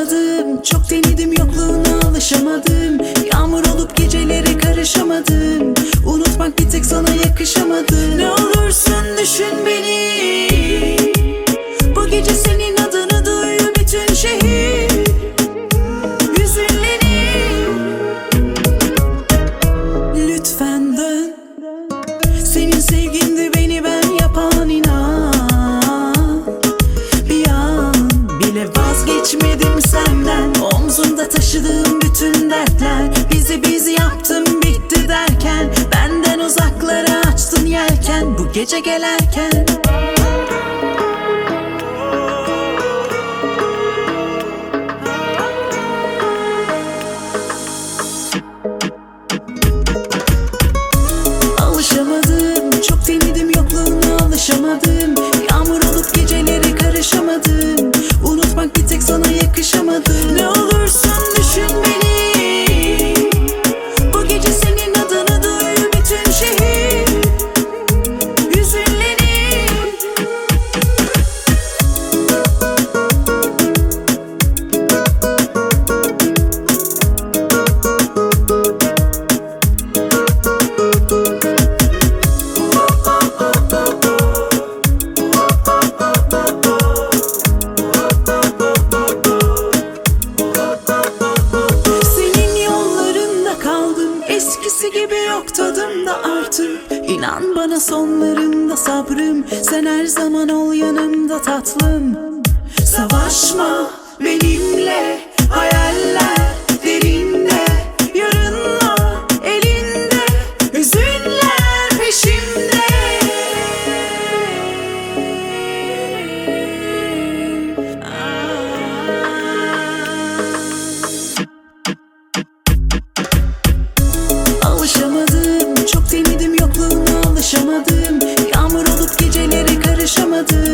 Alışamadım, çok denedim, yokluğuna alışamadım. Yağmur olup gecelere karışamadım. Unutmak bir tek sana yakışamadı. Ne olursun düşün beni, bu gece senin adını duyuyor bütün şehir. Hüzünlenip lütfen dön. Senin sevgindi beni ben yapan, inan. Bir an bile vazgeçmedim senden. Omzumda taşıdığım bütün dertler, bizi biz yaptım bitti derken, benden uzaklara açtın yelken bu gece gelerken. Alışamadım, çok denedim, yokluğuna alışamadım. Yağmur olup gecelere karışamadım. Unutmak bir tek sana yakışamadı. Ne olursun düşün beni, bu gece senin adını duyuyor bütün şehir. Hüzünlenip eskisi gibi yok tadımda artık. İnan bana sonlarında sabrım, sen her zaman ol yanımda tatlım. Savaşma benimle, hayaller derinde, yarınlar elinde, hüzünler peşimde. Alışamadım, çok denedim, yokluğuna alışamadım. Yağmur olup gecelere karışamadım.